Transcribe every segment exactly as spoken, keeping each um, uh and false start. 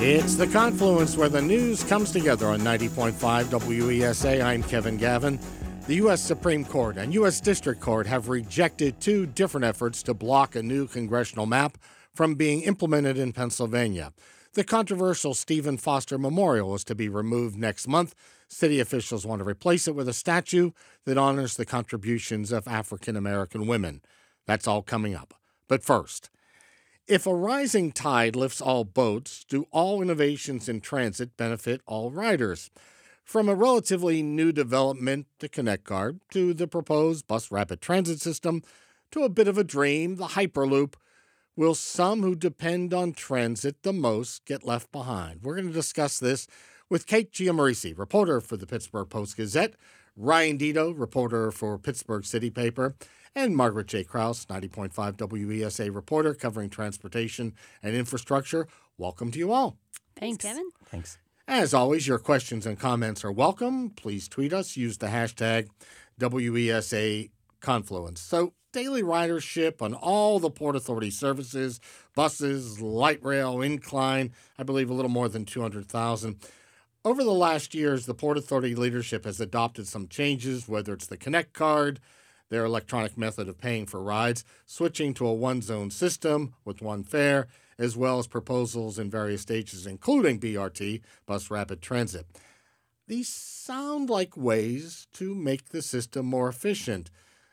It's The Confluence, where the news comes together on ninety point five W E S A. I'm Kevin Gavin. The U S Supreme Court and U S District Court have rejected two different efforts to block a new congressional map from being implemented in Pennsylvania. The controversial Stephen Foster Memorial is to be removed next month. City officials want to replace it with a statue that honors the contributions of African-American women. That's all coming up. But first, if a rising tide lifts all boats, do all innovations in transit benefit all riders? From a relatively new development, the Connect Card, to the proposed bus rapid transit system, to a bit of a dream, the Hyperloop, will some who depend on transit the most get left behind? We're going to discuss this with Kate Giammarese, reporter for the Pittsburgh Post-Gazette, Ryan Dito, reporter for Pittsburgh City Paper, and Margaret J. Krause, ninety point five W E S A reporter covering transportation and infrastructure. Welcome to you all. Thanks, Kevin. Thanks. As always, your questions and comments are welcome. Please tweet us. Use the hashtag W E S A Confluence. So, daily ridership on all the Port Authority services, buses, light rail, incline, I believe a little more than two hundred thousand. Over the last years, the Port Authority leadership has adopted some changes, whether it's the Connect Card, their electronic method of paying for rides, switching to a one-zone system with one fare, as well as proposals in various stages, including B R T, Bus Rapid Transit. These sound like ways to make the system more efficient.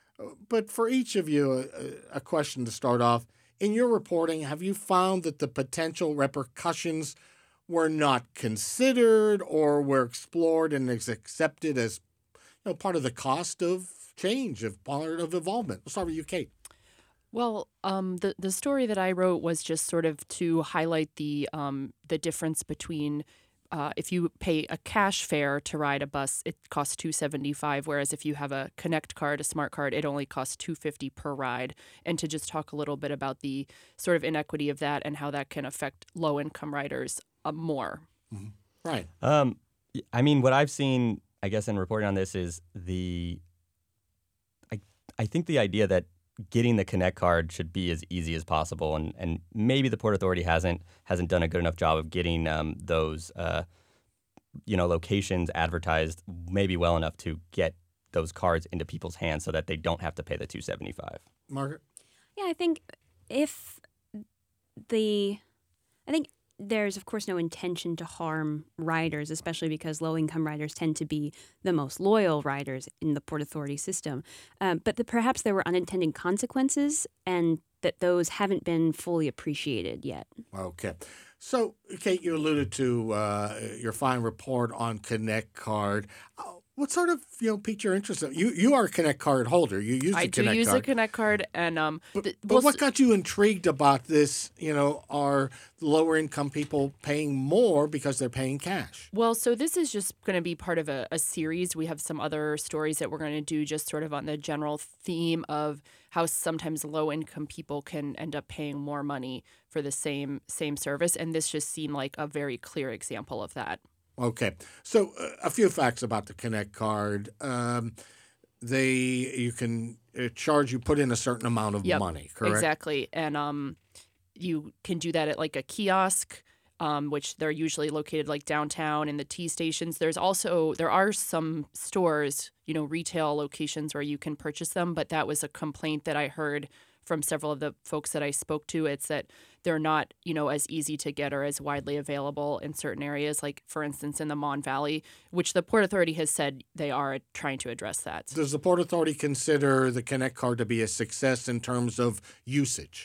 But for each of you, a, a question to start off. In your reporting, have you found that the potential repercussions were not considered or were explored and is accepted as, you know, part of the cost of change, of part of evolvement? We'll start with you, Kate. Well, um, the the story that I wrote was just sort of to highlight the um, the difference between uh, if you pay a cash fare to ride a bus, it costs two seventy-five, whereas if you have a Connect Card, a smart card, it only costs two fifty per ride. And to just talk a little bit about the sort of inequity of that and how that can affect low income riders uh, more. Mm-hmm. Right. Um, I mean, what I've seen, I guess, in reporting on this is the. I I think the idea that getting the Connect Card should be as easy as possible, and, and maybe the Port Authority hasn't hasn't done a good enough job of getting um, those uh, you know locations advertised maybe well enough to get those cards into people's hands so that they don't have to pay the two seventy-five. Margaret? Yeah, I think if the I think there's, of course, no intention to harm riders, especially because low-income riders tend to be the most loyal riders in the Port Authority system. Um, but the, perhaps there were unintended consequences and that those haven't been fully appreciated yet. Okay. So, Kate, you alluded to uh, your fine report on Connect Card. Uh, what sort of, you know, piqued your interest? You you are a Connect Card holder. You use I the Connect do use Card. a Connect Card, and um, But, th- but well, what got you intrigued about this? You know, are lower income people paying more because they're paying cash? Well, so this is just going to be part of a, a series. We have some other stories that we're going to do just sort of on the general theme of how sometimes low-income people can end up paying more money for the same same service, and this just seemed like a very clear example of that. Okay. So uh, a few facts about the Connect Card. Um, they you can uh, charge you put in a certain amount of Yep, money, correct? Exactly, and um, you can do that at like a kiosk. Um, which they're usually located like downtown in the T stations. There's also, there are some stores, you know, retail locations where you can purchase them, but that was a complaint that I heard from several of the folks that I spoke to. It's that they're not, you know, as easy to get or as widely available in certain areas, like, for instance, in the Mon Valley, which the Port Authority has said they are trying to address that. Does the Port Authority consider the Connect Card to be a success in terms of usage?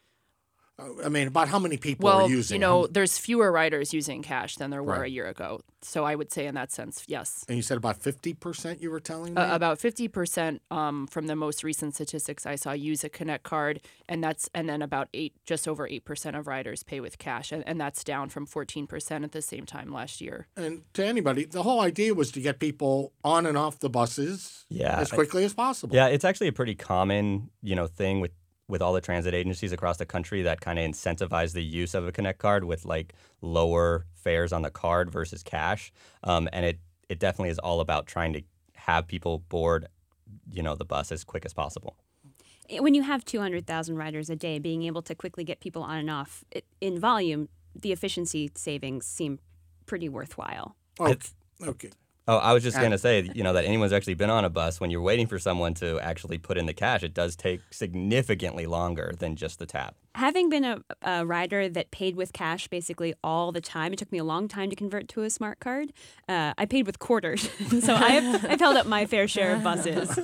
I mean, about how many people well, are using you know, it? there's fewer riders using cash than there were Right. a year ago. So I would say in that sense, yes. And you said about fifty percent you were telling me? Uh, about fifty percent um, from the most recent statistics I saw use a Connect Card, and that's and then about eight, just over eight percent of riders pay with cash, and, and that's down from fourteen percent at the same time last year. And to anybody, the whole idea was to get people on and off the buses Yeah, as quickly as possible. Yeah, it's actually a pretty common, you know, thing with with all the transit agencies across the country that kind of incentivize the use of a Connect Card with like lower fares on the card versus cash. Um, and it, it definitely is all about trying to have people board, you know, the bus as quick as possible. When you have two hundred thousand riders a day, being able to quickly get people on and off it, in volume the efficiency savings seem pretty worthwhile. Okay. okay. Oh, I was just Uh, going to say, you know, that anyone's actually been on a bus, when you're waiting for someone to actually put in the cash, it does take significantly longer than just the tap. Having been a, a rider that paid with cash basically all the time, it took me a long time to convert to a smart card. Uh, I paid with quarters, so I've, I've held up my fair share of buses.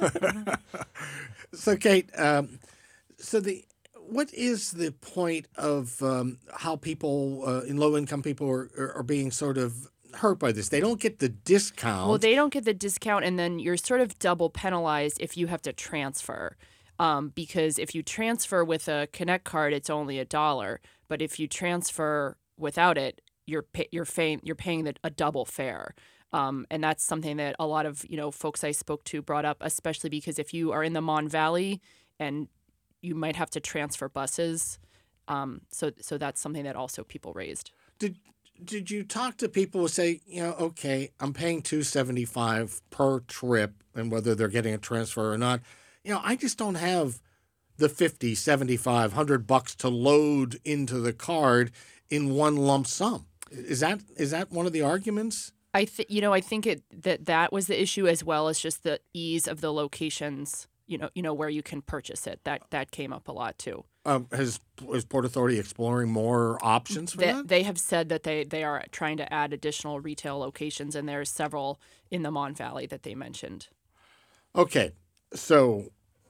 So, Kate, um, so the what is the point of um, how people uh, in low-income people are, are, are being sort of hurt by this? They don't get the discount. Well, they don't get the discount, and then you're sort of double penalized if you have to transfer. Um, because if you transfer with a Connect card, it's only a dollar. But if you transfer without it, you're pay, you're paying you're paying the, a double fare. Um, and that's something that a lot of you know folks I spoke to brought up, especially because if you are in the Mon Valley and you might have to transfer buses. Um, so so that's something that also people raised. Did Did you talk to people who say, you know, okay, I'm paying two seventy-five per trip, and whether they're getting a transfer or not, you know, I just don't have the fifty, seventy-five, one hundred bucks to load into the card in one lump sum. Is that is that one of the arguments? I think you know I think it that that was the issue, as well as just the ease of the locations. You know, you know where you can purchase it. That that came up a lot too. Um, has is Port Authority exploring more options for They, that? they have said that they, they are trying to add additional retail locations, and there's several in the Mon Valley that they mentioned. Okay, so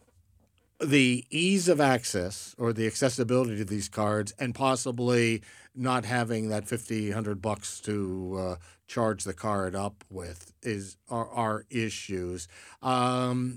the ease of access or the accessibility to these cards, and possibly not having that fifty, one hundred bucks to uh, charge the card up with is are, are issues. Um,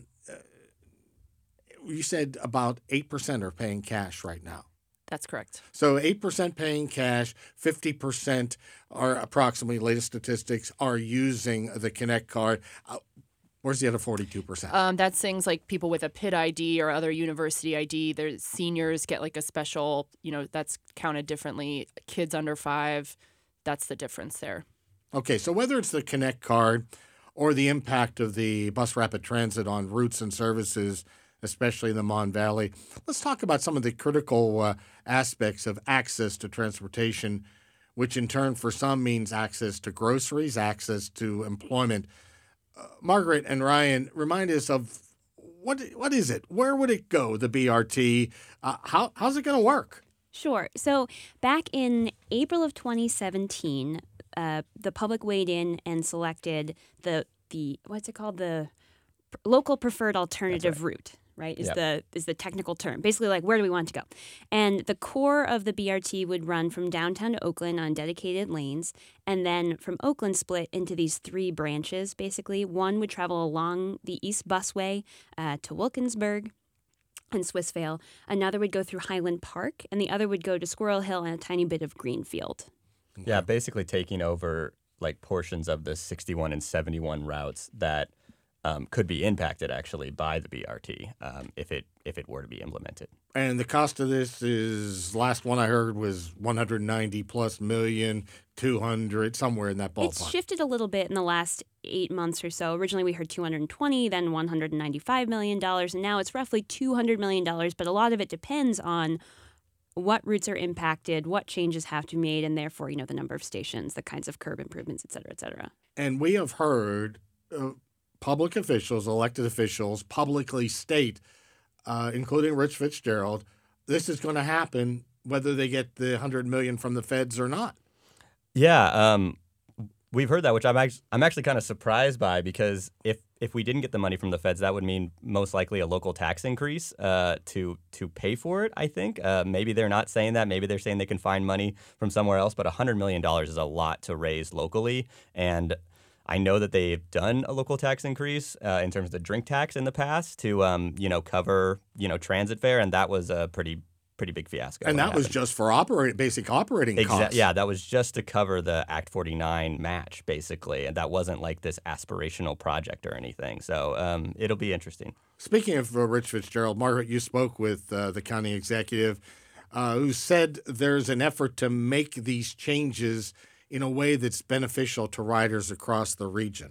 you said about eight percent are paying cash right now. That's correct. So eight percent paying cash, fifty percent are approximately, latest statistics, are using the Connect card. Uh, where's the other forty-two percent? Um, that's things like people with a P I D I D or other university I D. There's seniors get like a special, you know, that's counted differently. Kids under five, that's the difference there. Okay, so whether it's the Connect card or the impact of the bus rapid transit on routes and services, especially in the Mon Valley, let's talk about some of the critical uh, aspects of access to transportation, which in turn for some means access to groceries, access to employment. Uh, Margaret and Ryan, remind us of what what is it? Where would it go, the B R T? Uh, how How's it going to work? Sure. So back in April of twenty seventeen, uh, the public weighed in and selected the the what's it called the pr- local preferred alternative route. Right, is Yep. the is the technical term. Basically, like, where do we want to go? And the core of the B R T would run from downtown to Oakland on dedicated lanes, and then from Oakland split into these three branches, basically. One would travel along the East Busway uh, to Wilkinsburg and Swissvale. Another would go through Highland Park, and the other would go to Squirrel Hill and a tiny bit of Greenfield. Yeah, basically taking over like portions of the sixty-one and seventy-one routes that Um, could be impacted actually by the B R T um, if it if it were to be implemented. And the cost of this is, last one I heard was one hundred ninety plus million, two hundred, somewhere in that ballpark. It's shifted a little bit in the last eight months or so. Originally, we heard two hundred twenty, then one hundred ninety-five million dollars, and now it's roughly two hundred million dollars. But a lot of it depends on what routes are impacted, what changes have to be made, and therefore, you know, the number of stations, the kinds of curb improvements, et cetera, et cetera. And we have heard uh, public officials, elected officials, publicly state, uh, including Rich Fitzgerald, this is going to happen whether they get the one hundred million dollars from the feds or not. Yeah, um, we've heard that, which I'm actually, I'm actually kind of surprised by, because if if we didn't get the money from the feds, that would mean most likely a local tax increase uh, to to pay for it, I think. Uh, maybe they're not saying that. Maybe they're saying they can find money from somewhere else, but one hundred million dollars is a lot to raise locally. And I know that they've done a local tax increase uh, in terms of the drink tax in the past to, um, you know, cover, you know, transit fare, and that was a pretty pretty big fiasco. And when that it was happened. just for operate, basic operating Exa- costs. Yeah, that was just to cover the Act forty-nine match, basically, and that wasn't like this aspirational project or anything. So um, it'll be interesting. Speaking of uh, Rich Fitzgerald, Margaret, you spoke with uh, the county executive uh, who said there's an effort to make these changes in a way that's beneficial to riders across the region.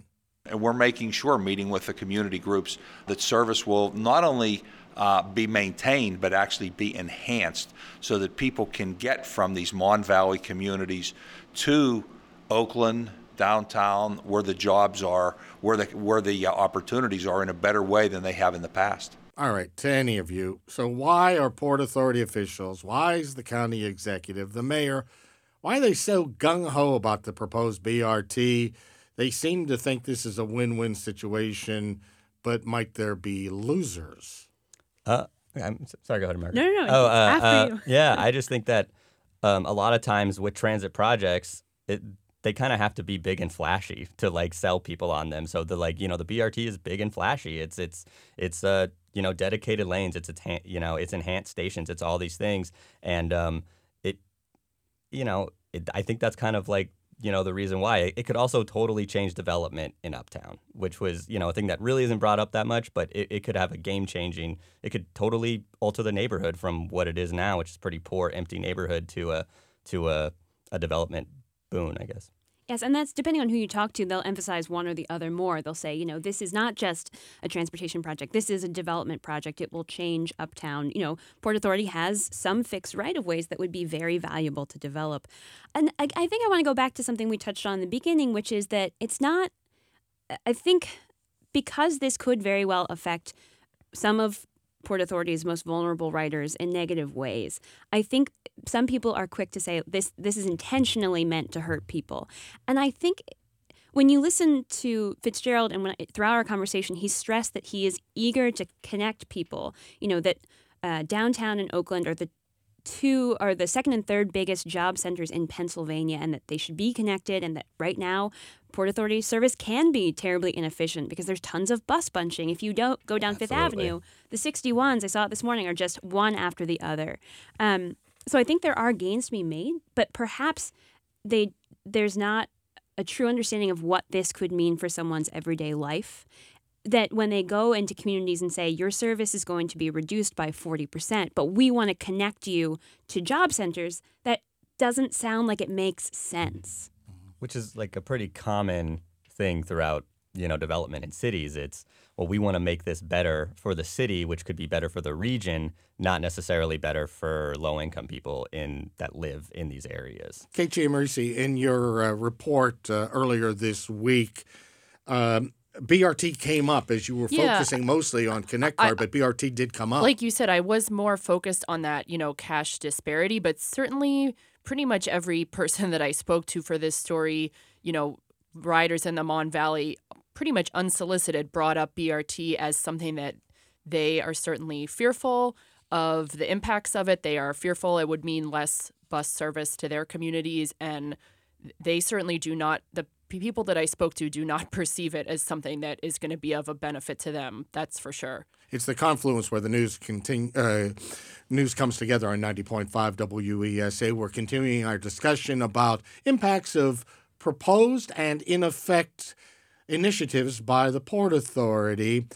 And we're making sure, meeting with the community groups, that service will not only uh, be maintained, but actually be enhanced so that people can get from these Mon Valley communities to Oakland, downtown, where the jobs are, where the, where the uh, opportunities are in a better way than they have in the past. All right, to any of you. So why are Port Authority officials, why is the county executive, the mayor, why are they so gung-ho about the proposed B R T? They seem to think this is a win-win situation, but might there be losers? Uh, I'm sorry, go ahead, Margaret. No, no, no. Oh, uh, after uh, you. yeah, I just think that um, a lot of times with transit projects, it, they kind of have to be big and flashy to like sell people on them. So the like, you know, the B R T is big and flashy. It's it's it's uh you know dedicated lanes. It's it's you know it's enhanced stations. It's all these things, and um it you know it, I think that's kind of like. You know, the reason why. It could also totally change development in Uptown, which was, you know, a thing that really isn't brought up that much, but it, it could have a game-changing, it could totally alter the neighborhood from what it is now, which is a pretty poor, empty neighborhood, to a to a, a development boon, I guess. Yes, and that's depending on who you talk to, they'll emphasize one or the other more. They'll say, you know, this is not just a transportation project. This is a development project. It will change Uptown. You know, Port Authority has some fixed right-of-ways that would be very valuable to develop. And I, I think I want to go back to something we touched on in the beginning, which is that it's not, I think, because this could very well affect some of Port Authority's most vulnerable riders in negative ways. I think some people are quick to say this this is intentionally meant to hurt people. And I think when you listen to Fitzgerald and when throughout our conversation, he stressed that he is eager to connect people, you know, that uh, downtown and Oakland are the two are the second and third biggest job centers in Pennsylvania, and that they should be connected, and that right now Port Authority service can be terribly inefficient because there's tons of bus bunching. If you don't go down Fifth Absolutely. Avenue, the sixty-ones, I saw it this morning, are just one after the other. Um, so I think there are gains to be made, but perhaps they there's not a true understanding of what this could mean for someone's everyday life. That when they go into communities and say, your service is going to be reduced by forty percent, but we want to connect you to job centers, that doesn't sound like it makes sense. Which is like a pretty common thing throughout, you know, development in cities. It's, well, we want to make this better for the city, which could be better for the region, not necessarily better for low-income people in that live in these areas. Kate Giammarese, in your uh, report uh, earlier this week, um, B R T came up as you were Yeah. focusing mostly on Connect Card, but B R T did come up. Like you said, I was more focused on that, you know, cash disparity, but certainly pretty much every person that I spoke to for this story, you know, riders in the Mon Valley, pretty much unsolicited, brought up B R T as something that they are certainly fearful of the impacts of it. They are fearful it would mean less bus service to their communities, and they certainly do not, the people that I spoke to do not perceive it as something that is going to be of a benefit to them. That's for sure. It's the confluence where the news continue, uh, news comes together on ninety point five W E S A. We're continuing our discussion about impacts of proposed and in effect initiatives by the Port Authority.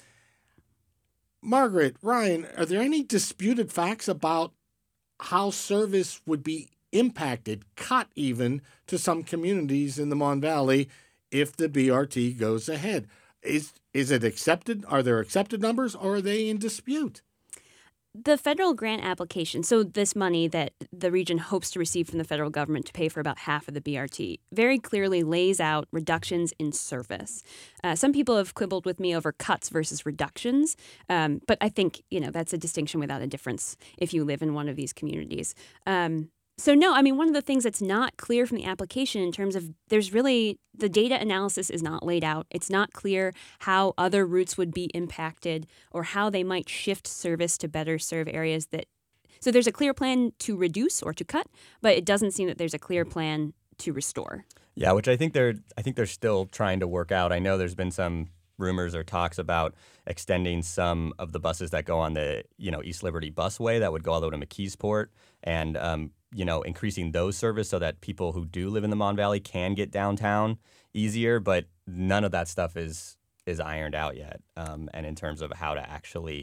Margaret, Ryan, are there any disputed facts about how service would be impacted, cut even, to some communities in the Mon Valley if the B R T goes ahead? Is is it accepted? Are there accepted numbers, or are they in dispute? The federal grant application, so this money that the region hopes to receive from the federal government to pay for about half of the B R T, very clearly lays out reductions in service. Uh, some people have quibbled with me over cuts versus reductions, um, but I think, you know, that's a distinction without a difference if you live in one of these communities. Um, So, no, I mean, one of the things that's not clear from the application in terms of there's really the data analysis is not laid out. It's not clear how other routes would be impacted or how they might shift service to better serve areas that. So there's a clear plan to reduce or to cut, but it doesn't seem that there's a clear plan to restore. Yeah, which I think they're I think they're still trying to work out. I know there's been some rumors or talks about extending some of the buses that go on the, you know, East Liberty busway that would go all the way to McKeesport, and um, you know, increasing those service so that people who do live in the Mon Valley can get downtown easier. But none of that stuff is is ironed out yet. Um, and in terms of how to actually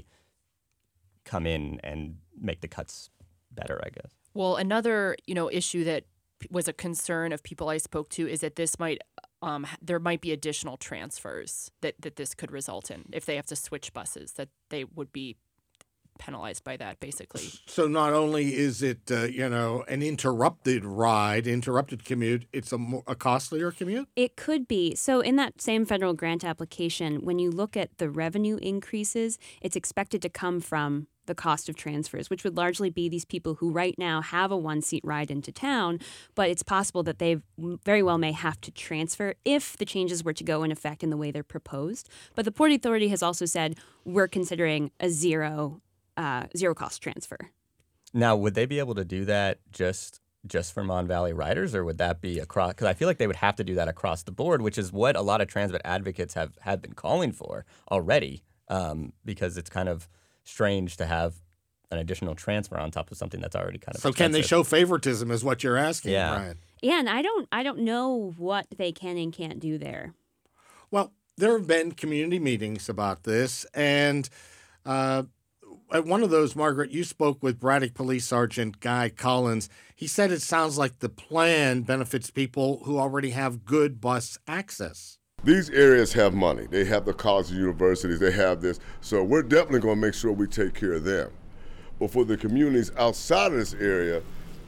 come in and make the cuts better, I guess. Well, another, you know, issue that was a concern of people I spoke to is that this might um, h- there might be additional transfers that, that this could result in. If they have to switch buses, that they would be penalized by that, basically. So not only is it, uh, you know, an interrupted ride, interrupted commute, it's a, more, a costlier commute? It could be. So in that same federal grant application, when you look at the revenue increases, it's expected to come from the cost of transfers, which would largely be these people who right now have a one-seat ride into town, but it's possible that they very well may have to transfer if the changes were to go in effect in the way they're proposed. But the Port Authority has also said we're considering a zero Uh, zero cost transfer. Now, would they be able to do that just just for Mon Valley riders, or would that be across? Because I feel like they would have to do that across the board, which is what a lot of transit advocates have, have been calling for already, um, because it's kind of strange to have an additional transfer on top of something that's already kind of So can they expensive. show favoritism is what you're asking, Yeah. Brian. Yeah, and I don't I don't know what they can and can't do there. Well, there have been community meetings about this, and uh, at one of those, Margaret, you spoke with Braddock Police Sergeant Guy Collins. He said it sounds like the plan benefits people who already have good bus access. These areas have money. They have the colleges and universities. They have this. So we're definitely going to make sure we take care of them. But for the communities outside of this area,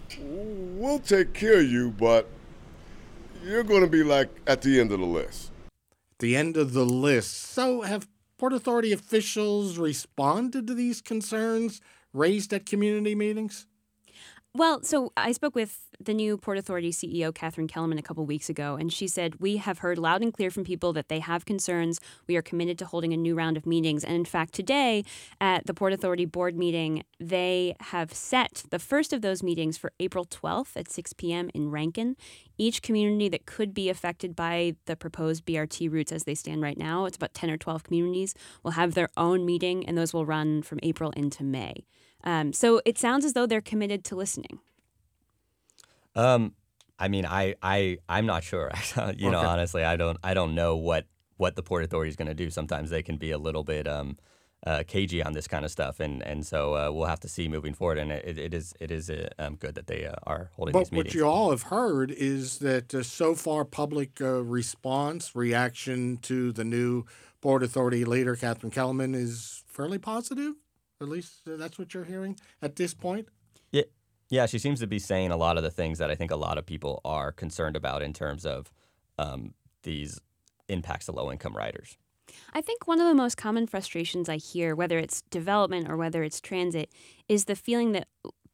we'll take care of you, but you're going to be like at the end of the list. The end of the list. So have Port Authority officials responded to these concerns raised at community meetings? Well, so I spoke with the new Port Authority C E O, Catherine Kellerman, a couple weeks ago, and she said, we have heard loud and clear from people that they have concerns. We are committed to holding a new round of meetings. And in fact, today at the Port Authority board meeting, they have set the first of those meetings for April twelfth at six p.m. in Rankin. Each community that could be affected by the proposed B R T routes as they stand right now, it's about ten or twelve communities, will have their own meeting, and those will run from April into May. Um, so it sounds as though they're committed to listening. Um, I mean, I, I, I'm not sure. you know, Okay. honestly, I don't, I don't know what, what the Port Authority is going to do. Sometimes they can be a little bit um, uh, cagey on this kind of stuff, and and so uh, we'll have to see moving forward. And it, it is, it is uh, um, good that they uh, are holding But these what meetings. you all have heard is that uh, so far public uh, response, reaction to the new Port Authority leader, Catherine Kellerman, is fairly positive. At least uh, that's what you're hearing at this point. Yeah, yeah, she seems to be saying a lot of the things that I think a lot of people are concerned about in terms of um, these impacts to low-income riders. I think one of the most common frustrations I hear, whether it's development or whether it's transit, is the feeling that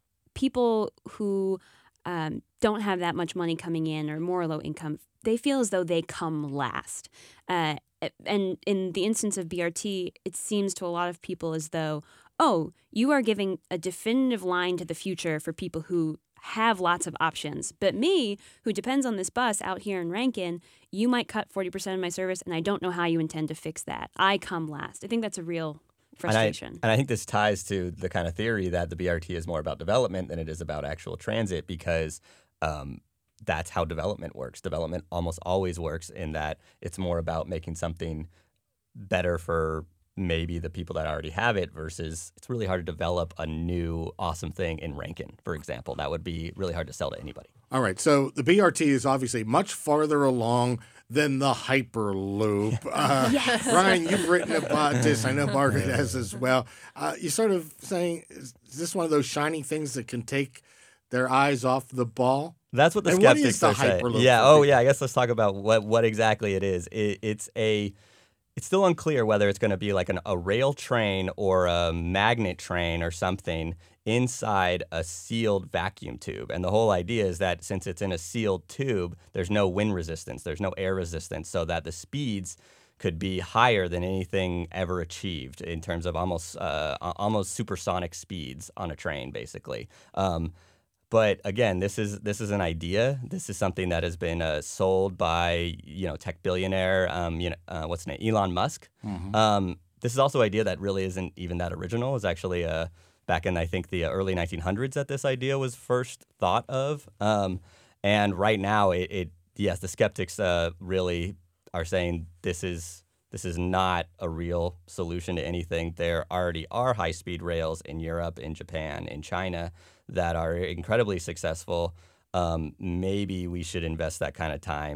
people who um, don't have that much money coming in or more low income, they feel as though they come last. Uh, and in the instance of B R T, it seems to a lot of people as though, oh, you are giving a definitive line to the future for people who have lots of options. But me, who depends on this bus out here in Rankin, you might cut forty percent of my service, and I don't know how you intend to fix that. I come last. I think that's a real frustration. And I, and I think this ties to the kind of theory that the B R T is more about development than it is about actual transit, because um, that's how development works. Development almost always works in that it's more about making something better for maybe the people that already have it versus it's really hard to develop a new awesome thing in Rankin, for example. That would be really hard to sell to anybody. All right, so the B R T is obviously much farther along than the Hyperloop. Uh, Yes. Brian, you've written about this. I know Margaret has as well. Uh, you're sort of saying, is this one of those shiny things that can take their eyes off the ball? That's what the And what skeptics is the are saying. Hyperloop Yeah. for Oh, people? yeah. I guess let's talk about what what exactly it is. It, it's a. It's still unclear whether it's going to be like an, a rail train or a magnet train or something inside a sealed vacuum tube. And the whole idea is that since it's in a sealed tube, there's no wind resistance, there's no air resistance, so that the speeds could be higher than anything ever achieved in terms of almost uh, almost supersonic speeds on a train, basically. Um, But again, this is this is an idea. This is something that has been uh, sold by you know tech billionaire, um, you know uh, what's his name, Elon Musk. Mm-hmm. Um, this is also an idea that really isn't even that original. It was actually uh, back in I think the early nineteen hundreds that this idea was first thought of. Um, and right now, it, it yes, the skeptics uh, really are saying this is this is not a real solution to anything. There already are high speed rails in Europe, in Japan, in China that are incredibly successful. Um, maybe we should invest that kind of time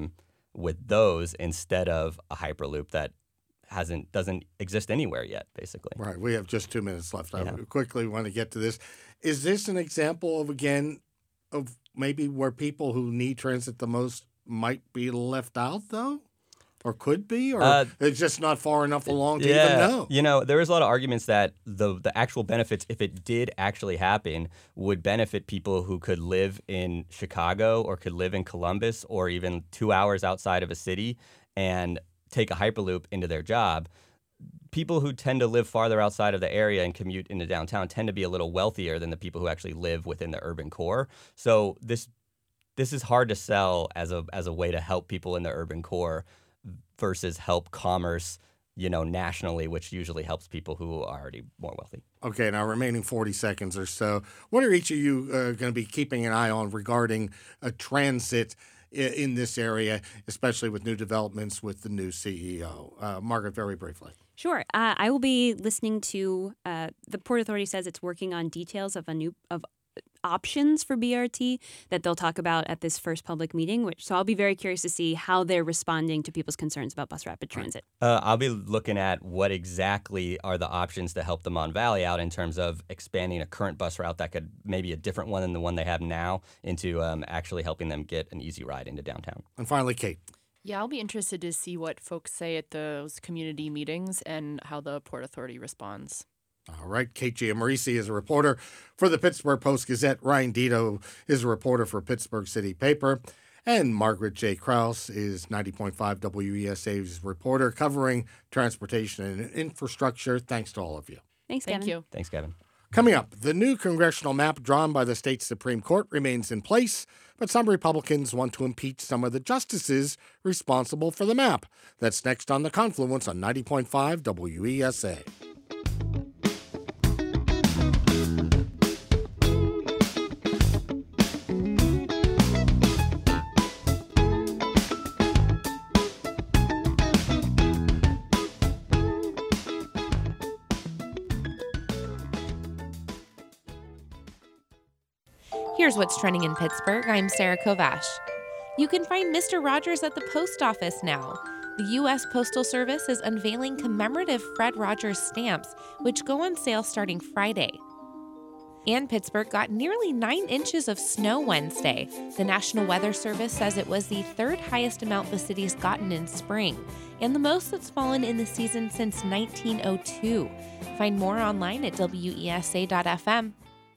with those instead of a Hyperloop that hasn't doesn't exist anywhere yet, basically. Right. We have just two minutes left. I Yeah. quickly want to get to this. Is this an example of, again, of maybe where people who need transit the most might be left out, though? Or could be? Or Uh, it's just not far enough along to yeah, even know? you know, there is a lot of arguments that the the actual benefits, if it did actually happen, would benefit people who could live in Chicago or could live in Columbus or even two hours outside of a city and take a Hyperloop into their job. People who tend to live farther outside of the area and commute into downtown tend to be a little wealthier than the people who actually live within the urban core. So this this is hard to sell as a as a way to help people in the urban core versus help commerce, you know, nationally, which usually helps people who are already more wealthy. Okay, now remaining forty seconds or so. What are each of you uh, going to be keeping an eye on regarding uh, transit i- in this area, especially with new developments with the new C E O? Uh, Margaret, very briefly. Sure. Uh, I will be listening to uh, the Port Authority says it's working on details of a new of options for B R T that they'll talk about at this first public meeting. Which so I'll be very curious to see how they're responding to people's concerns about bus rapid transit. Uh, I'll be looking at what exactly are the options to help the Mon Valley out in terms of expanding a current bus route that could maybe a different one than the one they have now into um, actually helping them get an easy ride into downtown. And finally, Kate. Yeah, I'll be interested to see what folks say at those community meetings and how the Port Authority responds. All right, Kate Giammarisi is a reporter for the Pittsburgh Post-Gazette. Ryan Dito is a reporter for Pittsburgh City Paper. And Margaret J. Krause is ninety point five W E S A's reporter covering transportation and infrastructure. Thanks to all of you. Thanks, Thank Kevin. you. Thanks, Kevin. Coming up, the new congressional map drawn by the state Supreme Court remains in place, but some Republicans want to impeach some of the justices responsible for the map. That's next on The Confluence on ninety point five W E S A. Here's what's trending in Pittsburgh. I'm Sarah Kovash. You can find Mister Rogers at the post office now. The U S Postal Service is unveiling commemorative Fred Rogers stamps, which go on sale starting Friday. And Pittsburgh got nearly nine inches of snow Wednesday. The National Weather Service says it was the third highest amount the city's gotten in spring, and the most that's fallen in the season since nineteen oh two. Find more online at W E S A dot F M.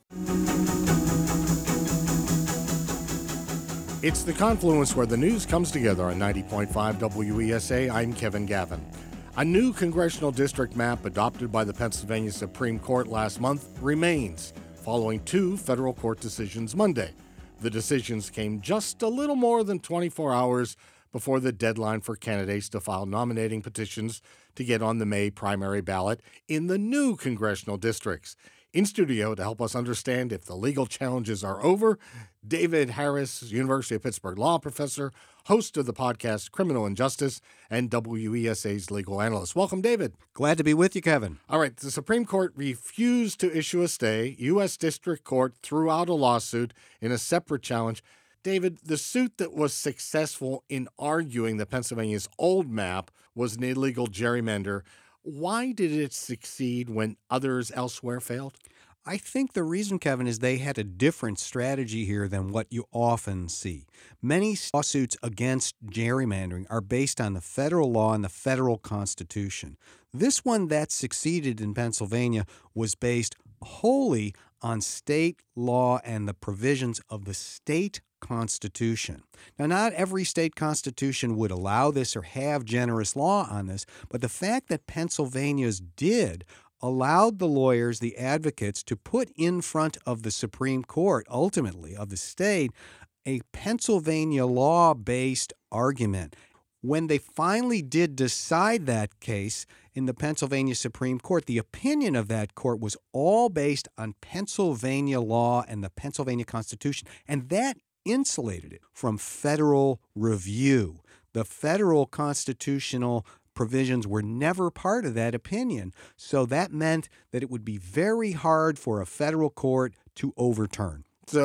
It's The Confluence, where the news comes together on ninety point five W E S A. I'm Kevin Gavin. A new congressional district map adopted by the Pennsylvania Supreme Court last month remains, following two federal court decisions Monday. The decisions came just a little more than twenty-four hours before the deadline for candidates to file nominating petitions to get on the May primary ballot in the new congressional districts. In studio to help us understand if the legal challenges are over, David Harris, University of Pittsburgh law professor, host of the podcast Criminal Injustice, and W E S A's legal analyst. Welcome, David. Glad to be with you, Kevin. All right, the Supreme Court refused to issue a stay. U S District Court threw out a lawsuit in a separate challenge. David, the suit that was successful in arguing that Pennsylvania's old map was an illegal gerrymander, why did it succeed when others elsewhere failed? I think the reason, Kevin, is they had a different strategy here than what you often see. Many lawsuits against gerrymandering are based on the federal law and the federal constitution. This one that succeeded in Pennsylvania was based wholly on state law and the provisions of the state constitution. Now, not every state constitution would allow this or have generous law on this, but the fact that Pennsylvania's did allowed the lawyers, the advocates, to put in front of the Supreme Court, ultimately, of the state, a Pennsylvania law-based argument. When they finally did decide that case in the Pennsylvania Supreme Court, the opinion of that court was all based on Pennsylvania law and the Pennsylvania Constitution, and that insulated it from federal review. The federal constitutional provisions were never part of that opinion, so that meant that it would be very hard for a federal court to overturn. So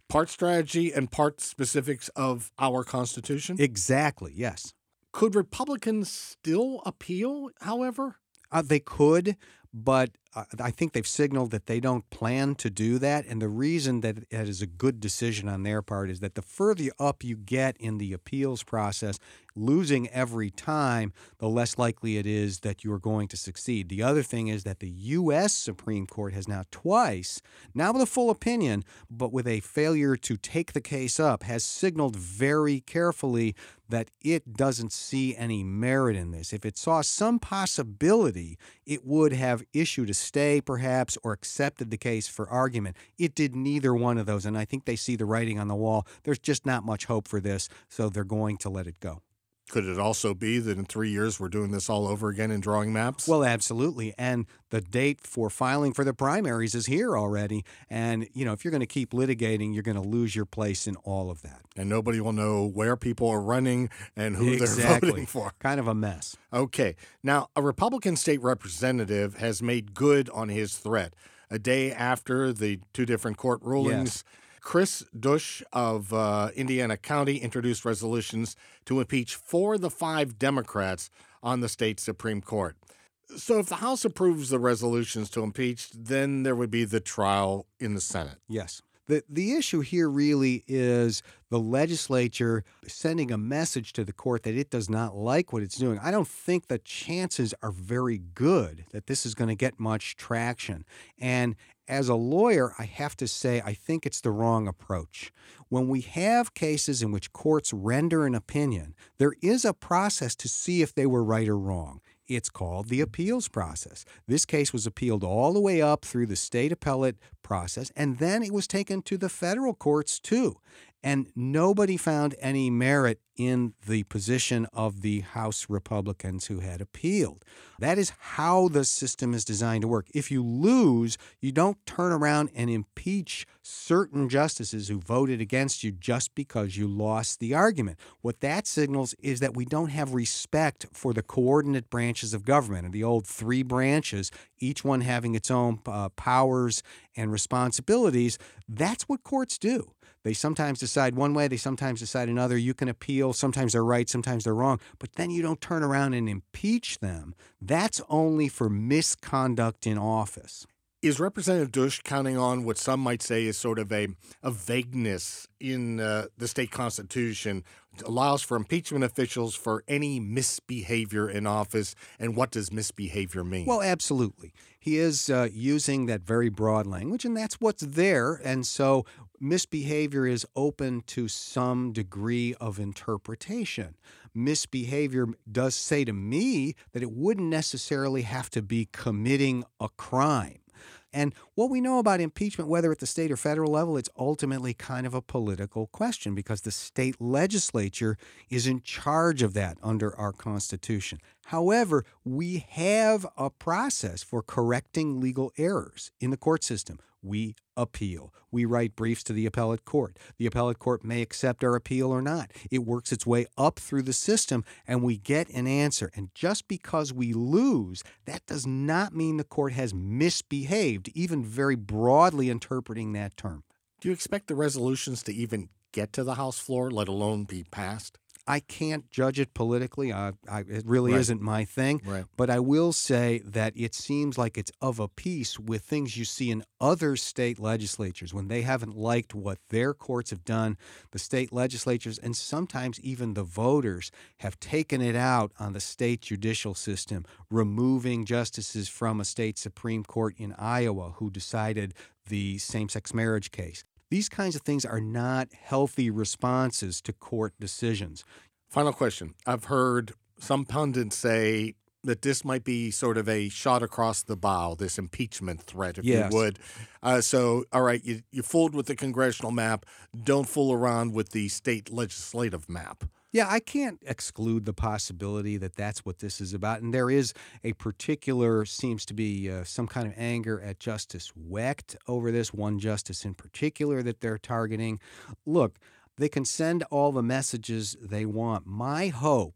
Part strategy and part specifics of our Constitution? Exactly, yes. Could Republicans still appeal, however? Uh, they could, but uh, I think they've signaled that they don't plan to do that. And the reason that it is a good decision on their part is that the further up you get in the appeals process, losing every time, the less likely it is that you are going to succeed. The other thing is that the U S Supreme Court has now twice, now with a full opinion, but with a failure to take the case up, has signaled very carefully that it doesn't see any merit in this. If it saw some possibility, it would have issued a stay, perhaps, or accepted the case for argument. It did neither one of those, and I think they see the writing on the wall. There's just not much hope for this, so they're going to let it go. Could it also be that in three years we're doing this all over again and drawing maps? Well, absolutely. And the date for filing for the primaries is here already. And, you know, if you're going to keep litigating, you're going to lose your place in all of that. And nobody will know where people are running and who exactly. they're voting for. Kind of a mess. Okay. Now, a Republican state representative has made good on his threat. A day after the two different court rulings, Yes. Chris Dush of uh, Indiana County introduced resolutions to impeach four of the five Democrats on the state Supreme Court. So if the House approves the resolutions to impeach, then there would be the trial in the Senate. Yes. The the issue here really is the legislature sending a message to the court that it does not like what it's doing. I don't think the chances are very good that this is going to get much traction. And as a lawyer, I have to say I think it's the wrong approach. When we have cases in which courts render an opinion, there is a process to see if they were right or wrong. It's called the appeals process. This case was appealed all the way up through the state appellate process, and then it was taken to the federal courts too. And nobody found any merit in the position of the House Republicans who had appealed. That is how the system is designed to work. If you lose, you don't turn around and impeach certain justices who voted against you just because you lost the argument. What that signals is that we don't have respect for the coordinate branches of government, and the old three branches, each one having its own uh, powers and responsibilities. That's what courts do. They sometimes decide one way, they sometimes decide another. You can appeal. Sometimes they're right, sometimes they're wrong. But then you don't turn around and impeach them. That's only for misconduct in office. Is Representative Dush counting on what some might say is sort of a, a vagueness in uh, the state constitution? It allows for impeachment officials for any misbehavior in office. And what does misbehavior mean? Well, absolutely. He is uh, using that very broad language, and that's what's there. And so misbehavior is open to some degree of interpretation. Misbehavior does say to me that it wouldn't necessarily have to be committing a crime. And what we know about impeachment, whether at the state or federal level, it's ultimately kind of a political question because the state legislature is in charge of that under our Constitution. However, we have a process for correcting legal errors in the court system. We appeal. We write briefs to the appellate court. The appellate court may accept our appeal or not. It works its way up through the system, and we get an answer. And just because we lose, that does not mean the court has misbehaved, even very broadly interpreting that term. Do you expect the resolutions to even get to the House floor, let alone be passed? I can't judge it politically. I, I, it really Right. isn't my thing. Right. But I will say that it seems like it's of a piece with things you see in other state legislatures. When they haven't liked what their courts have done, the state legislatures and sometimes even the voters have taken it out on the state judicial system, removing justices from a state Supreme Court in Iowa who decided the same-sex marriage case. These kinds of things are not healthy responses to court decisions. Final question. I've heard some pundits say that this might be sort of a shot across the bow, this impeachment threat, if Yes. you would. Uh, so, all right, you, you fooled with the congressional map. Don't fool around with the state legislative map. Yeah, I can't exclude the possibility that that's what this is about. And there is a particular, seems to be uh, some kind of anger at Justice Wecht over this, one justice in particular that they're targeting. Look, they can send all the messages they want. My hope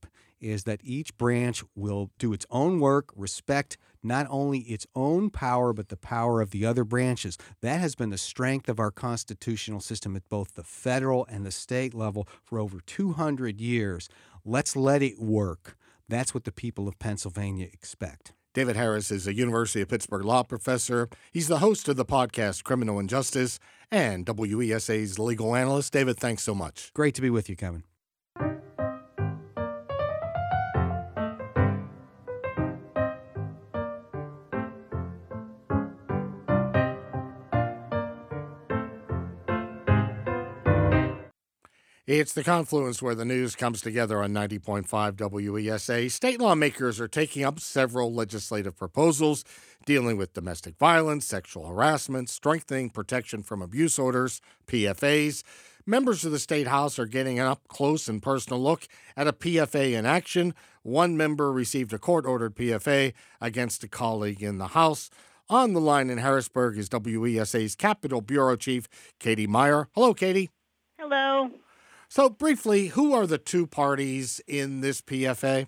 is that each branch will do its own work, respect not only its own power, but the power of the other branches. That has been the strength of our constitutional system at both the federal and the state level for over two hundred years. Let's let it work. That's what the people of Pennsylvania expect. David Harris is a University of Pittsburgh law professor. He's the host of the podcast Criminal Injustice and W E S A's legal analyst. David, thanks so much. Great to be with you, Kevin. It's the confluence where the news comes together on ninety point five W E S A. State lawmakers are taking up several legislative proposals dealing with domestic violence, sexual harassment, strengthening protection from abuse orders, P F As. Members of the State House are getting an up-close and personal look at a P F A in action. One member received a court-ordered P F A against a colleague in the House. On the line in Harrisburg is W E S A's Capitol Bureau Chief, Katie Meyer. Hello, Katie. Hello. So briefly, who are the two parties in this P F A?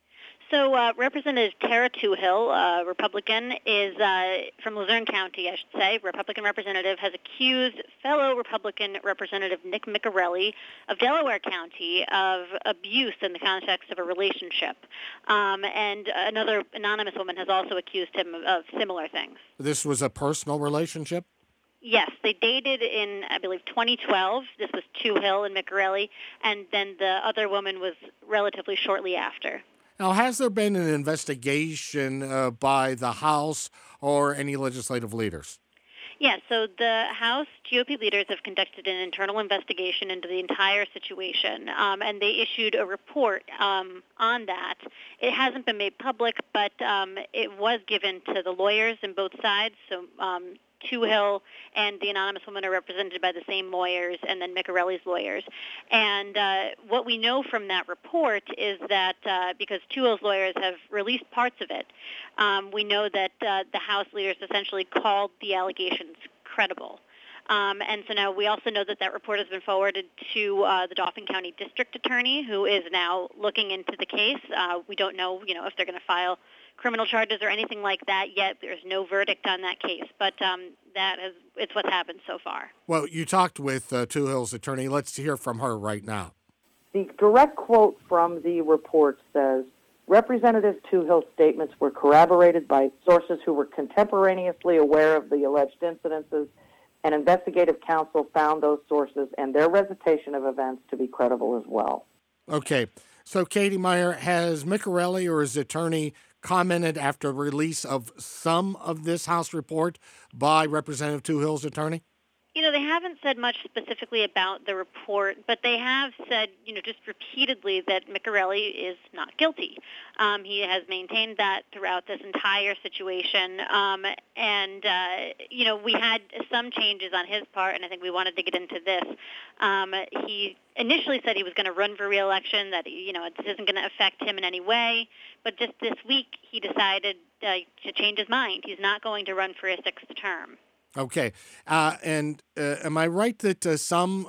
So uh, Representative Tara Toohill, uh, Republican, is uh, from Luzerne County, I should say. Republican representative has accused fellow Republican Representative Nick Miccarelli of Delaware County of abuse in the context of a relationship. Um, and another anonymous woman has also accused him of, of similar things. This was a personal relationship? Yes, they dated in, I believe, twenty twelve. This was Toohill and Miccarelli, and then the other woman was relatively shortly after. Now, has there been an investigation uh, by the House or any legislative leaders? Yes, so the House G O P leaders have conducted an internal investigation into the entire situation, um, and they issued a report um, on that. It hasn't been made public, but um, it was given to the lawyers in both sides, so um, Toohill and the anonymous woman are represented by the same lawyers, and then Miccarelli's lawyers. And uh, what we know from that report is that uh, because Toohill's lawyers have released parts of it, um, we know that uh, the House leaders essentially called the allegations credible. Um, and so now we also know that that report has been forwarded to uh, the Dauphin County District Attorney, who is now looking into the case. Uh, we don't know, you know, if they're going to file criminal charges or anything like that yet. There's no verdict on that case, but um, that is it's what's happened so far. Well, you talked with uh, Toohill's attorney. Let's hear from her right now. The direct quote from the report says, Representative Toohill's statements were corroborated by sources who were contemporaneously aware of the alleged incidences, and investigative counsel found those sources and their recitation of events to be credible as well. Okay. So, Katie Meyer, has Miccarelli or his attorney commented after release of some of this House report by Representative Toohill's attorney? You know, they haven't said much specifically about the report, but they have said, you know, just repeatedly that Miccarelli is not guilty. Um, he has maintained that throughout this entire situation. Um, and, uh, you know, we had some changes on his part, and I think we wanted to get into this. Um, he initially said he was going to run for re-election, that, you know, this isn't going to affect him in any way. But just this week, he decided uh, to change his mind. He's not going to run for a sixth term. Okay. Uh, and uh, am I right that uh, some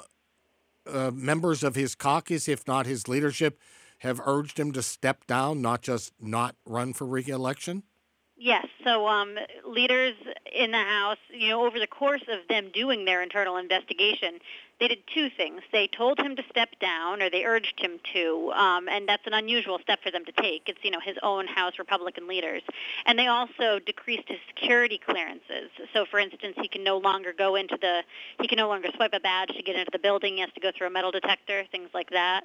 uh, members of his caucus, if not his leadership, have urged him to step down, not just not run for re-election? Yes. So um, leaders in the House, you know, over the course of them doing their internal investigation, they did two things. They told him to step down, or they urged him to, um, and that's an unusual step for them to take. It's, you know, his own House Republican leaders. And they also decreased his security clearances. So, for instance, he can no longer go into the, he can no longer swipe a badge to get into the building. He has to go through a metal detector, things like that.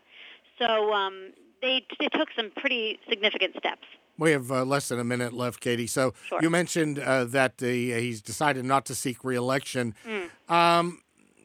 So um, they, they took some pretty significant steps. We have uh, less than a minute left, Katie. So Sure. You mentioned uh, that the, uh, he's decided not to seek re-election. Mm. Um,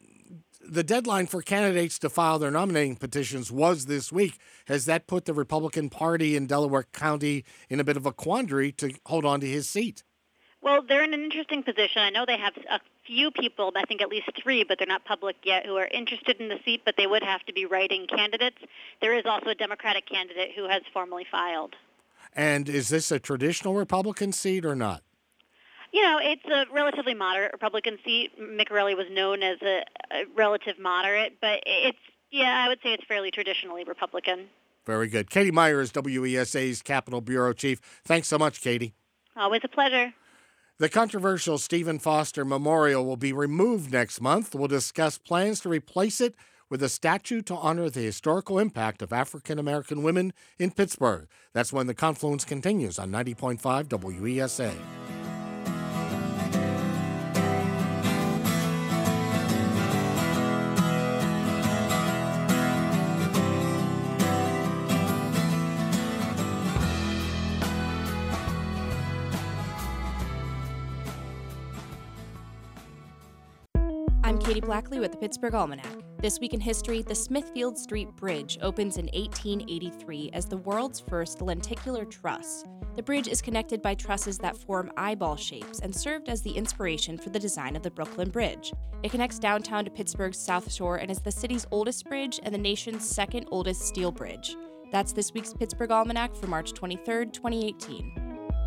the deadline for candidates to file their nominating petitions was this week. Has that put the Republican Party in Delaware County in a bit of a quandary to hold on to his seat? Well, they're in an interesting position. I know they have a few people, I think at least three, but they're not public yet, who are interested in the seat, but they would have to be writing candidates. There is also a Democratic candidate who has formally filed. And is this a traditional Republican seat or not? You know, it's a relatively moderate Republican seat. Miccarelli was known as a, a relative moderate, but it's, yeah, I would say it's fairly traditionally Republican. Very good. Katie Meyer is W E S A's Capitol Bureau Chief. Thanks so much, Katie. Always a pleasure. The controversial Stephen Foster Memorial will be removed next month. We'll discuss plans to replace it with a statue to honor the historical impact of African American women in Pittsburgh. That's when the Confluence continues on ninety point five W E S A. I'm Katie Blackley with the Pittsburgh Almanac. This week in history, the Smithfield Street Bridge opens in eighteen eighty-three as the world's first lenticular truss. The bridge is connected by trusses that form eyeball shapes and served as the inspiration for the design of the Brooklyn Bridge. It connects downtown to Pittsburgh's South Shore and is the city's oldest bridge and the nation's second oldest steel bridge. That's this week's Pittsburgh Almanac for March twenty-third, twenty eighteen.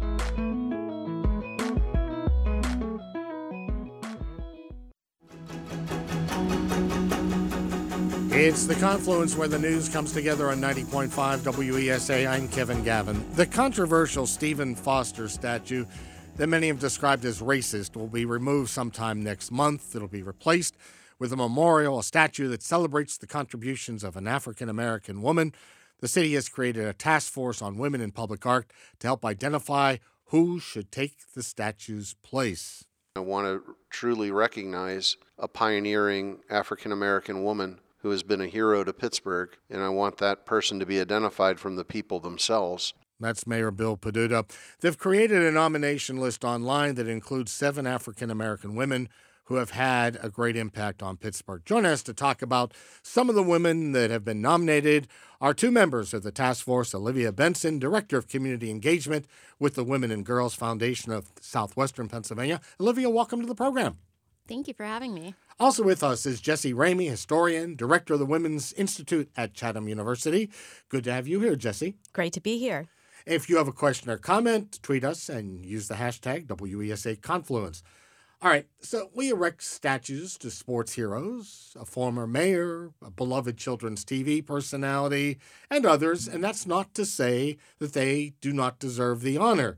It's the Confluence where the news comes together on ninety point five W E S A. I'm Kevin Gavin. The controversial Stephen Foster statue that many have described as racist will be removed sometime next month. It'll be replaced with a memorial, a statue that celebrates the contributions of an African-American woman. The city has created a task force on women in public art to help identify who should take the statue's place. I want to truly recognize a pioneering African-American woman who has been a hero to Pittsburgh, and I want that person to be identified from the people themselves. That's Mayor Bill Peduto. They've created a nomination list online that includes seven African-American women who have had a great impact on Pittsburgh. Joining us to talk about some of the women that have been nominated are two members of the task force, Olivia Benson, Director of Community Engagement with the Women and Girls Foundation of Southwestern Pennsylvania. Olivia, welcome to the program. Thank you for having me. Also with us is Jessie Ramey, historian, director of the Women's Institute at Chatham University. Good to have you here, Jessie. Great to be here. If you have a question or comment, tweet us and use the hashtag W E S A Confluence. All right, so we erect statues to sports heroes, a former mayor, a beloved children's T V personality, and others, and that's not to say that they do not deserve the honor.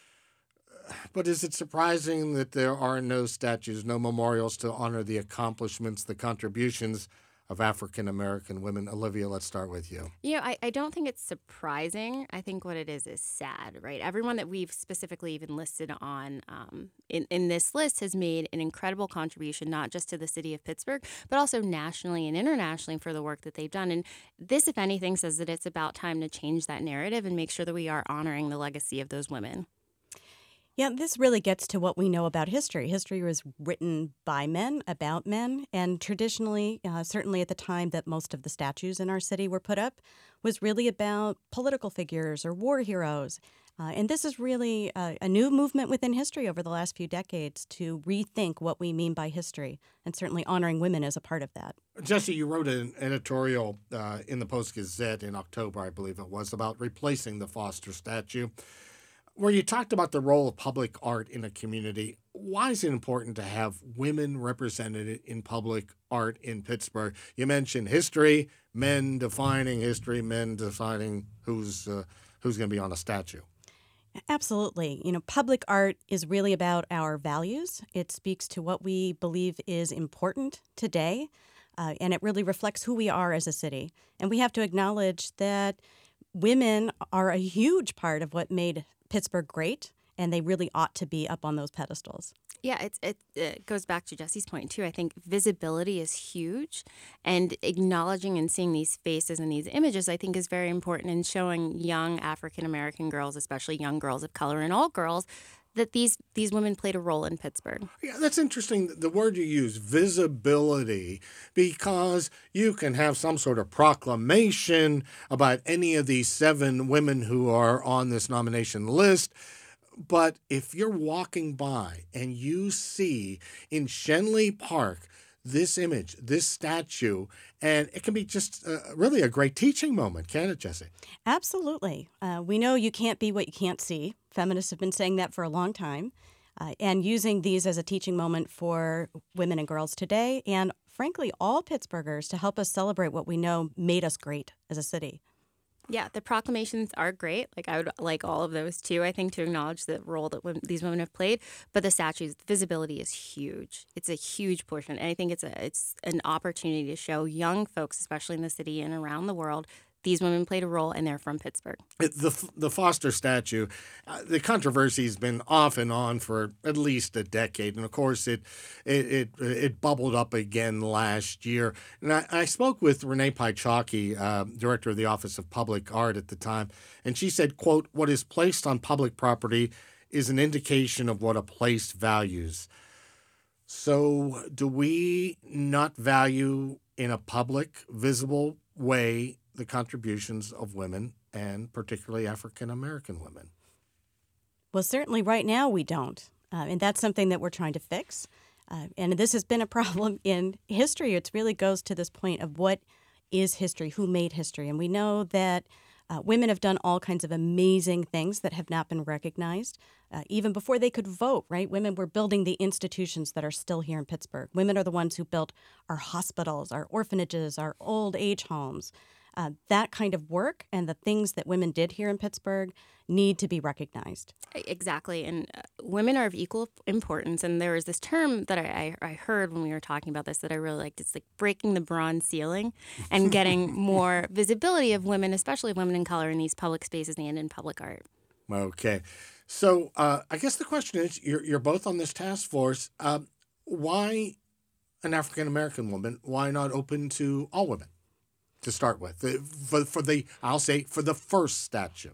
But is it surprising that there are no statues, no memorials to honor the accomplishments, the contributions of African-American women? Olivia, let's start with you. You know, I, I don't think it's surprising. I think what it is is sad, right? Everyone that we've specifically even listed on um, in, in this list has made an incredible contribution, not just to the city of Pittsburgh, but also nationally and internationally for the work that they've done. And this, if anything, says that it's about time to change that narrative and make sure that we are honoring the legacy of those women. Yeah, this really gets to what we know about history. History was written by men, about men, and traditionally, uh, certainly at the time that most of the statues in our city were put up, was really about political figures or war heroes. Uh, and this is really a, a new movement within history over the last few decades to rethink what we mean by history, and certainly honoring women as a part of that. Jessie, you wrote an editorial uh, in the Post-Gazette in October, I believe it was, about replacing the Foster statue, where you talked about the role of public art in a community. Why is it important to have women represented in public art in Pittsburgh? You mentioned history, men defining history, men defining who's uh, who's going to be on a statue. Absolutely. You know, public art is really about our values. It speaks to what we believe is important today, uh, and it really reflects who we are as a city. And we have to acknowledge that women are a huge part of what made Pittsburgh great, and they really ought to be up on those pedestals. Yeah, it's, it, it goes back to Jessie's point, too. I think visibility is huge, and acknowledging and seeing these faces and these images, I think, is very important in showing young African-American girls, especially young girls of color and all girls, that these these women played a role in Pittsburgh. Yeah, that's interesting, the word you use, visibility, because you can have some sort of proclamation about any of these seven women who are on this nomination list. But if you're walking by and you see in Schenley Park this image, this statue, and it can be just uh, really a great teaching moment, can't it, Jessie? Absolutely. Uh, we know you can't be what you can't see. Feminists have been saying that for a long time, uh, and using these as a teaching moment for women and girls today, and frankly, all Pittsburghers, to help us celebrate what we know made us great as a city. Yeah, the proclamations are great. Like I would like all of those too, I think, to acknowledge the role that women, these women have played. But the statues, visibility is huge. It's a huge portion. And I think it's a it's an opportunity to show young folks, especially in the city and around the world, these women played a role and they're from Pittsburgh. The the Foster statue, uh, the controversy has been off and on for at least a decade, and of course it it it, it bubbled up again last year. And I, I spoke with Renee Paichaki, uh, director of the Office of Public Art at the time, and she said, "quote What is placed on public property is an indication of what a place values." So, do we not value in a public, visible way the contributions of women, and particularly African American women? Well, certainly right now we don't. Uh, and that's something that we're trying to fix. Uh, and this has been a problem in history. It really goes to this point of what is history, who made history. And we know that uh, women have done all kinds of amazing things that have not been recognized. Uh, even before they could vote, right? Women were building the institutions that are still here in Pittsburgh. Women are the ones who built our hospitals, our orphanages, our old age homes. Uh, that kind of work and the things that women did here in Pittsburgh need to be recognized. Exactly. And uh, women are of equal importance. And there was this term that I, I, I heard when we were talking about this that I really liked. It's like breaking the bronze ceiling and getting more visibility of women, especially women in color, in these public spaces and in public art. Okay. So uh, I guess the question is, you're, you're both on this task force. Uh, why an African-American woman? Why not open to all women? To start with, for, for the, I'll say, for the first statue?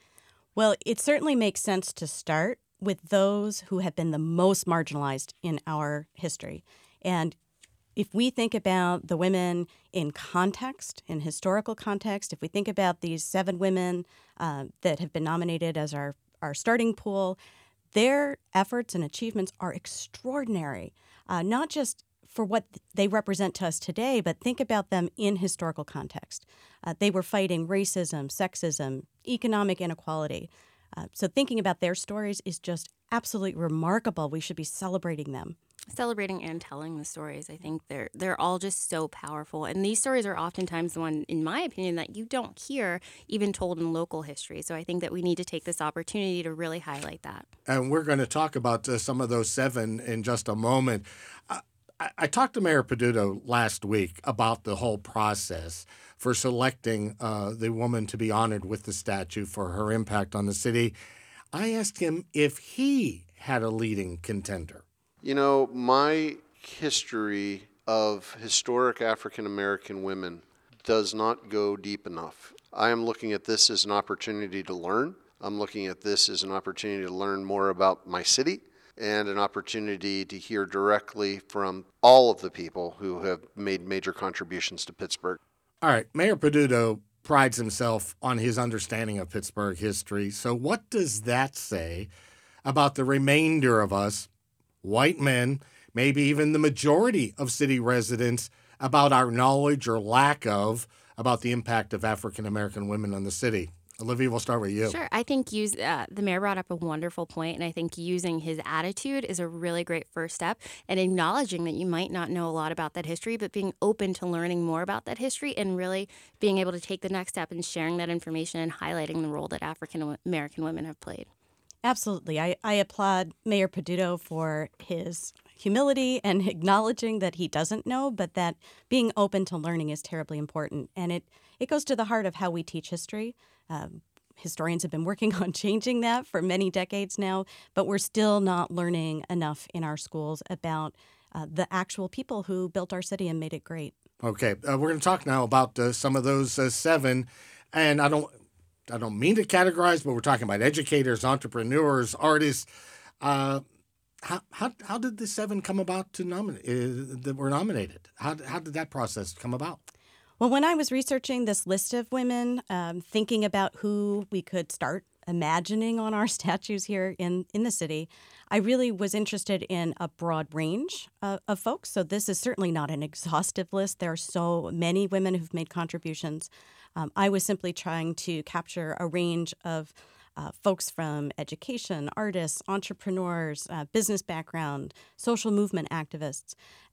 Well, it certainly makes sense to start with those who have been the most marginalized in our history. And if we think about the women in context, in historical context, if we think about these seven women uh, that have been nominated as our, our starting pool, their efforts and achievements are extraordinary, uh, not just for what they represent to us today, but think about them in historical context. Uh, they were fighting racism, sexism, economic inequality. Uh, so thinking about their stories is just absolutely remarkable. We should be celebrating them. Celebrating and telling the stories. I think they're they're all just so powerful. And these stories are oftentimes the one, in my opinion, that you don't hear even told in local history. So I think that we need to take this opportunity to really highlight that. And we're going to talk about uh, some of those seven in just a moment. Uh, I talked to Mayor Peduto last week about the whole process for selecting uh, the woman to be honored with the statue for her impact on the city. I asked him if he had a leading contender. You know, my history of historic African American women does not go deep enough. I am looking at this as an opportunity to learn. I'm looking at this as an opportunity to learn more about my city, and an opportunity to hear directly from all of the people who have made major contributions to Pittsburgh. All right, Mayor Peduto prides himself on his understanding of Pittsburgh history. So what does that say about the remainder of us, white men, maybe even the majority of city residents, about our knowledge or lack of about the impact of African American women on the city? Olivia, we'll start with you. Sure. I think use, uh, the mayor brought up a wonderful point, and I think using his attitude is a really great first step, and acknowledging that you might not know a lot about that history, but being open to learning more about that history and really being able to take the next step in sharing that information and highlighting the role that African American women have played. Absolutely. I, I applaud Mayor Peduto for his humility and acknowledging that he doesn't know, but that being open to learning is terribly important. And it, it goes to the heart of how we teach history. Um, historians have been working on changing that for many decades now, but we're still not learning enough in our schools about uh, the actual people who built our city and made it great. Okay, uh, we're going to talk now about uh, some of those uh, seven, and I don't, I don't mean to categorize, but we're talking about educators, entrepreneurs, artists. Uh, how how how did the seven come about to nominate uh, that were nominated? How how did that process come about? Well, when I was researching this list of women, um, thinking about who we could start imagining on our statues here in, in the city, I really was interested in a broad range uh, of folks. So this is certainly not an exhaustive list. There are so many women who've made contributions. Um, I was simply trying to capture a range of uh, folks from education, artists, entrepreneurs, uh, business background, social movement activists.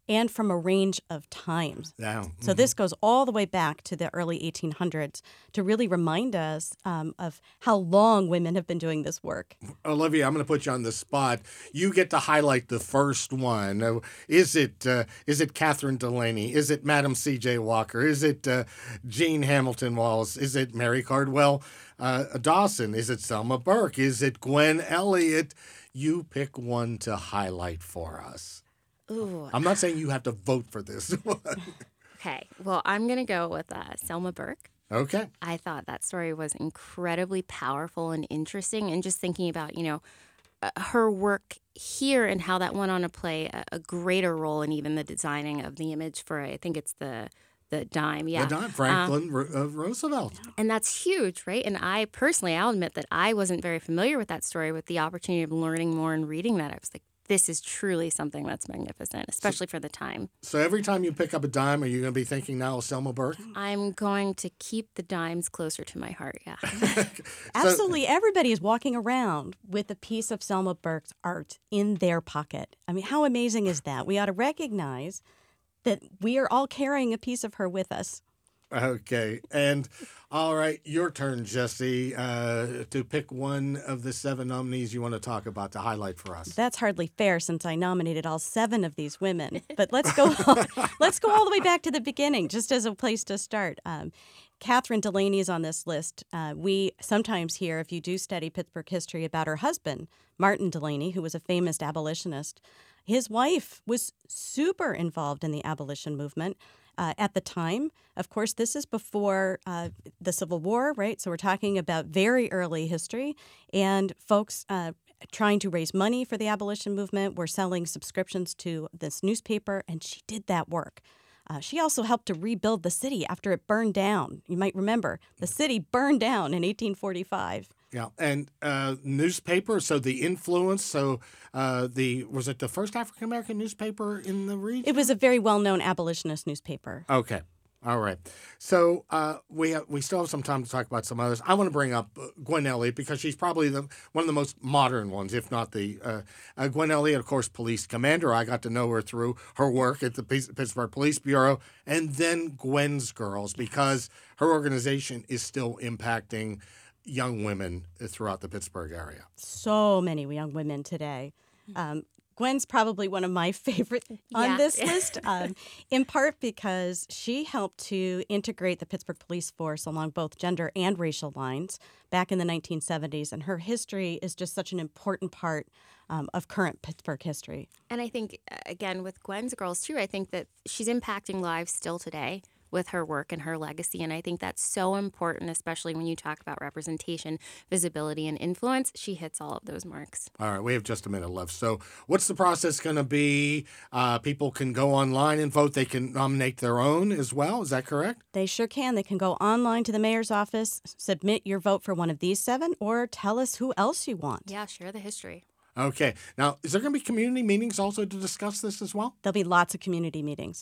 and from a range of times. Yeah. So this goes all the way back to the early eighteen hundreds to really remind us um, of how long women have been doing this work. Olivia, I'm going to put you on the spot. You get to highlight the first one. Uh, Is it uh, is it Catherine Delaney? Is it Madam C J Walker? Is it uh, Jean Hamilton Walls? Is it Mary Cardwell uh, Dawson? Is it Selma Burke? Is it Gwen Elliott? You pick one to highlight for us. Ooh. I'm not saying you have to vote for this one. Okay. Well, I'm going to go with uh, Selma Burke. Okay. I thought that story was incredibly powerful and interesting. And just thinking about, you know, uh, her work here and how that went on to play a, a greater role in even the designing of the image for, I think it's the the dime. Yeah. The dime, Franklin um, uh, Roosevelt. And that's huge, right? And I personally, I'll admit that I wasn't very familiar with that story. With the opportunity of learning more and reading that, I was like, this is truly something that's magnificent, especially so, for the time. So every time you pick up a dime, are you going to be thinking now of Selma Burke? I'm going to keep the dimes closer to my heart, yeah. Absolutely. Everybody is walking around with a piece of Selma Burke's art in their pocket. I mean, how amazing is that? We ought to recognize that we are all carrying a piece of her with us. Okay. And all right, your turn, Jesse, uh, to pick one of the seven nominees you want to talk about to highlight for us. That's hardly fair since I nominated all seven of these women. But let's go let's go all the way back to the beginning, just as a place to start. Um, Catherine Delaney is on this list. Uh, we sometimes hear, if you do study Pittsburgh history, about her husband, Martin Delaney, who was a famous abolitionist. His wife was super involved in the abolition movement. Uh, at the time, of course, this is before uh, the Civil War, right? So we're talking about very early history, and folks uh, trying to raise money for the abolition movement were selling subscriptions to this newspaper, and she did that work. Uh, she also helped to rebuild the city after it burned down. You might remember the city burned down in eighteen forty-five. Yeah, and uh, newspaper, so the influence, so uh, the, was it the first African-American newspaper in the region? It was a very well-known abolitionist newspaper. Okay, all right. So uh, we have, we still have some time to talk about some others. I want to bring up uh, Gwen Elliott because she's probably the one of the most modern ones, if not the, uh, uh, Gwen Elliott, of course, police commander. I got to know her through her work at the Pittsburgh Police Bureau, and then Gwen's Girls, because her organization is still impacting young women throughout the Pittsburgh area. So many young women today. Um, Gwen's probably one of my favorite on Yeah. this list, um, in part because she helped to integrate the Pittsburgh police force along both gender and racial lines back in the nineteen seventies, and her history is just such an important part um, of current Pittsburgh history. And I think, again, with Gwen's Girls, too, I think that she's impacting lives still today with her work and her legacy. And I think that's so important, especially when you talk about representation, visibility, and influence. She hits all of those marks. All right, we have just a minute left. So what's the process going to be? Uh, people can go online and vote. They can nominate their own as well. Is that correct? They sure can. They can go online to the mayor's office, submit your vote for one of these seven, or tell us who else you want. Yeah, share the history. Okay. Now, is there going to be community meetings also to discuss this as well? There'll be lots of community meetings.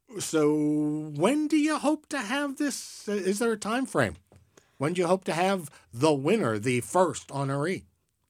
So when do you hope to have this? Uh, is there a time frame? When do you hope to have the winner, the first honoree?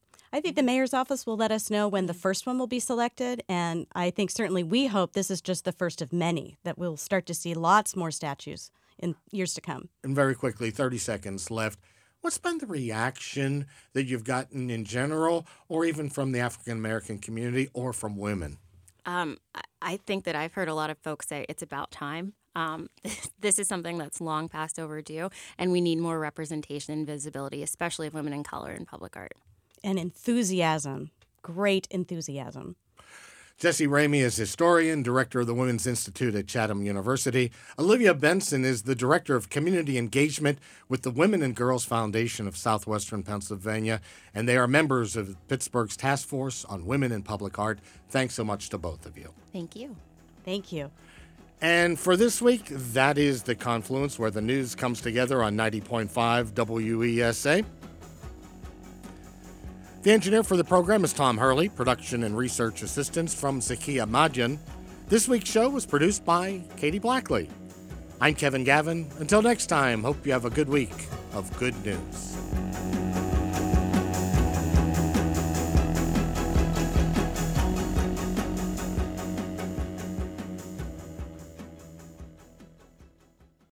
I think the mayor's office will let us know when the first one will be selected, and I think certainly we hope this is just the first of many, that we'll start to see lots more statues in years to come. And very quickly, thirty seconds left. What's been the reaction that you've gotten in general, or even from the African-American community or from women? Um, I think that I've heard a lot of folks say it's about time. Um, this is something that's long past overdue, and we need more representation and visibility, especially of women in color in public art. And enthusiasm, great enthusiasm. Jessie Ramey is historian, director of the Women's Institute at Chatham University. Olivia Benson is the director of community engagement with the Women and Girls Foundation of Southwestern Pennsylvania, and they are members of Pittsburgh's Task Force on Women in Public Art. Thanks so much to both of you. Thank you. Thank you. And for this week, that is The Confluence, where the news comes together on ninety point five W E S A. The engineer for the program is Tom Hurley, production and research assistance from Zakiya Madjan. This week's show was produced by Katie Blackley. I'm Kevin Gavin. Until next time, hope you have a good week of good news.